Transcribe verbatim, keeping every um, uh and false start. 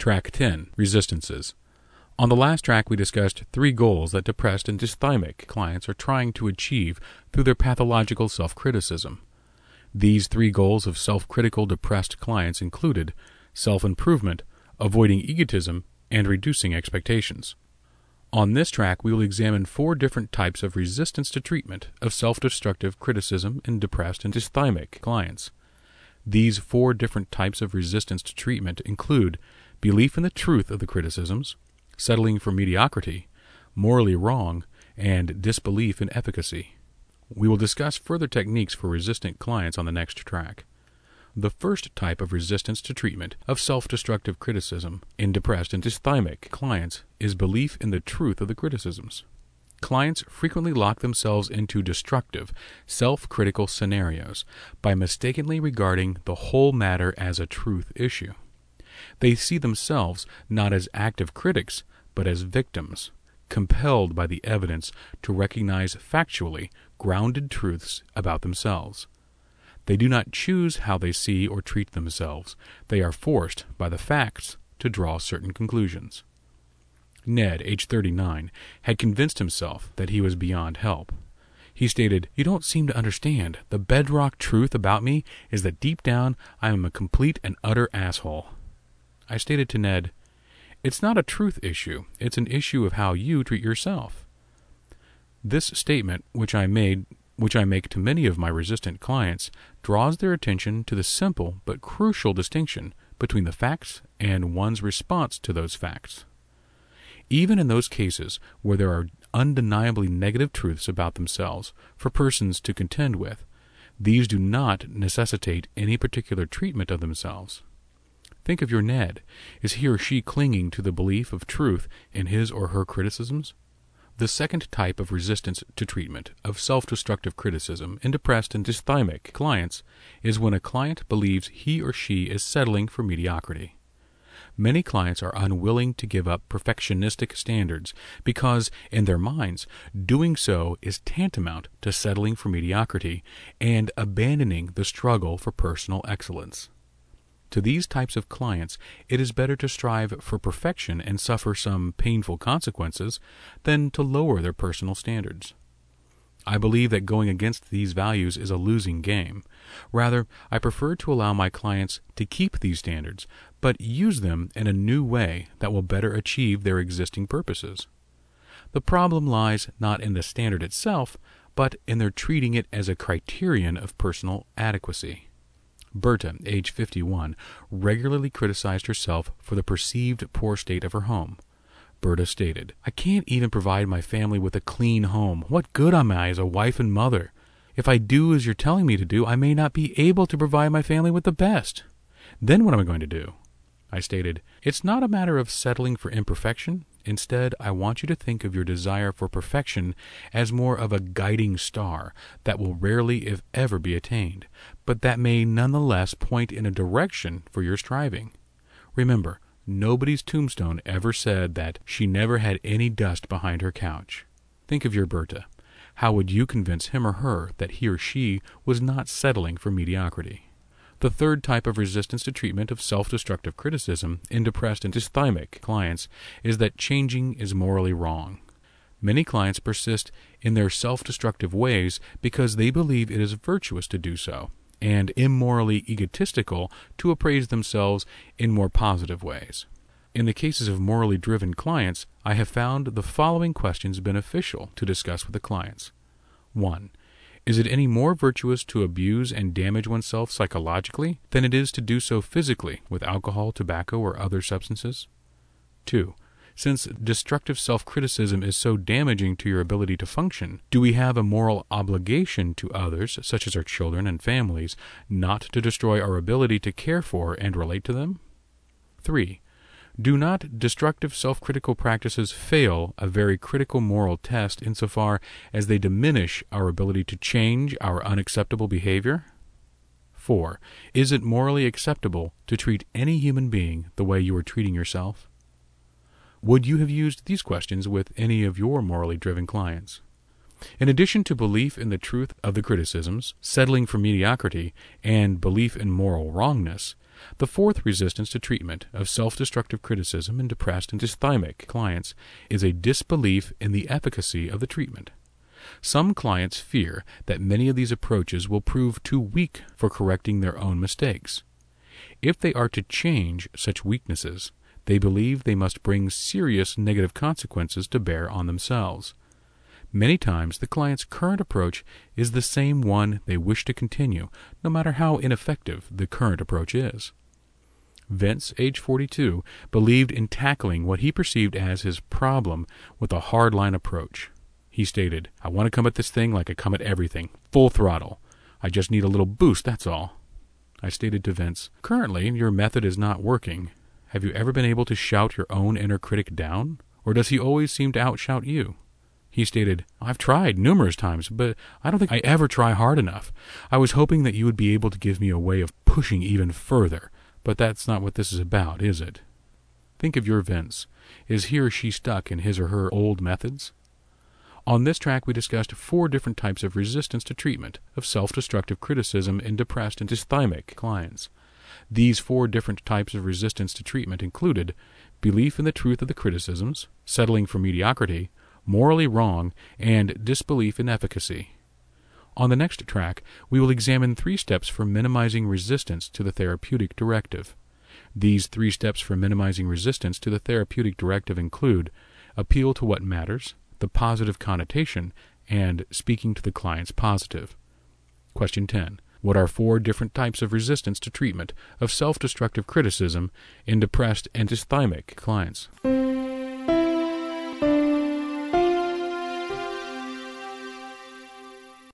Track ten. Resistances. On the last track, we discussed three goals that depressed and dysthymic clients are trying to achieve through their pathological self-criticism. These three goals of self-critical depressed clients included self-improvement, avoiding egotism, and reducing expectations. On this track, we will examine four different types of resistance to treatment of self-destructive criticism in depressed and dysthymic clients. These four different types of resistance to treatment include belief in the truth of the criticisms, settling for mediocrity, morally wrong, and disbelief in efficacy. We will discuss further techniques for resistant clients on the next track. The first type of resistance to treatment of self-destructive criticism in depressed and dysthymic clients is belief in the truth of the criticisms. Clients frequently lock themselves into destructive, self-critical scenarios by mistakenly regarding the whole matter as a truth issue. They see themselves not as active critics, but as victims, compelled by the evidence to recognize factually grounded truths about themselves. They do not choose how they see or treat themselves. They are forced by the facts to draw certain conclusions. Ned, age thirty-nine, had convinced himself that he was beyond help. He stated, "You don't seem to understand. The bedrock truth about me is that deep down I am a complete and utter asshole." I stated to Ned, "It's not a truth issue. It's an issue of how you treat yourself." This statement, which I made which I make to many of my resistant clients, draws their attention to the simple but crucial distinction between the facts and one's response to those facts. Even in those cases where there are undeniably negative truths about themselves for persons to contend with, these do not necessitate any particular treatment of themselves. Think of your Ned. Is he or she clinging to the belief of truth in his or her criticisms? The second type of resistance to treatment of self-destructive criticism in depressed and dysthymic clients is when a client believes he or she is settling for mediocrity. Many clients are unwilling to give up perfectionistic standards because, in their minds, doing so is tantamount to settling for mediocrity and abandoning the struggle for personal excellence. To these types of clients, it is better to strive for perfection and suffer some painful consequences than to lower their personal standards. I believe that going against these values is a losing game. Rather, I prefer to allow my clients to keep these standards, but use them in a new way that will better achieve their existing purposes. The problem lies not in the standard itself, but in their treating it as a criterion of personal adequacy. Berta, age fifty-one, regularly criticized herself for the perceived poor state of her home. Berta stated, "I can't even provide my family with a clean home. What good am I as a wife and mother? If I do as you're telling me to do, I may not be able to provide my family with the best. Then what am I going to do?" I stated, "It's not a matter of settling for imperfection. Instead, I want you to think of your desire for perfection as more of a guiding star that will rarely, if ever, be attained, but that may nonetheless point in a direction for your striving. Remember, nobody's tombstone ever said that she never had any dust behind her couch. Think of your Berta. How would you convince him or her that he or she was not settling for mediocrity?" The third type of resistance to treatment of self-destructive criticism in depressed and dysthymic clients is that changing is morally wrong. Many clients persist in their self-destructive ways because they believe it is virtuous to do so, and immorally egotistical to appraise themselves in more positive ways. In the cases of morally driven clients, I have found the following questions beneficial to discuss with the clients. one. Is it any more virtuous to abuse and damage oneself psychologically than it is to do so physically with alcohol, tobacco, or other substances? two. Since destructive self-criticism is so damaging to your ability to function, do we have a moral obligation to others, such as our children and families, not to destroy our ability to care for and relate to them? three. Do not destructive self-critical practices fail a very critical moral test insofar as they diminish our ability to change our unacceptable behavior? four. Is it morally acceptable to treat any human being the way you are treating yourself? Would you have used these questions with any of your morally driven clients? In addition to belief in the truth of the criticisms, settling for mediocrity, and belief in moral wrongness, The fourth resistance to treatment of self-destructive criticism in depressed and dysthymic clients is a disbelief in the efficacy of the treatment. Some clients fear that many of these approaches will prove too weak for correcting their own mistakes. If they are to change such weaknesses, they believe they must bring serious negative consequences to bear on themselves. Many times the client's current approach is the same one they wish to continue, no matter how ineffective the current approach is. Vince, age forty-two, believed in tackling what he perceived as his problem with a hardline approach. He stated, "I want to come at this thing like I come at everything, full throttle. I just need a little boost, that's all." I stated to Vince, "Currently, your method is not working. Have you ever been able to shout your own inner critic down? Or does he always seem to outshout you?" He stated, "I've tried numerous times, but I don't think I ever try hard enough. I was hoping that you would be able to give me a way of pushing even further, but that's not what this is about, is it?" Think of your Vince. Is he or she stuck in his or her old methods? On this track, we discussed four different types of resistance to treatment of self-destructive criticism in depressed and dysthymic clients. These four different types of resistance to treatment included belief in the truth of the criticisms, settling for mediocrity, morally wrong, and disbelief in efficacy. On the next track, we will examine three steps for minimizing resistance to the therapeutic directive. These three steps for minimizing resistance to the therapeutic directive include appeal to what matters, the positive connotation, and speaking to the client's positive. Question ten. What are four different types of resistance to treatment of self-destructive criticism in depressed and dysthymic clients?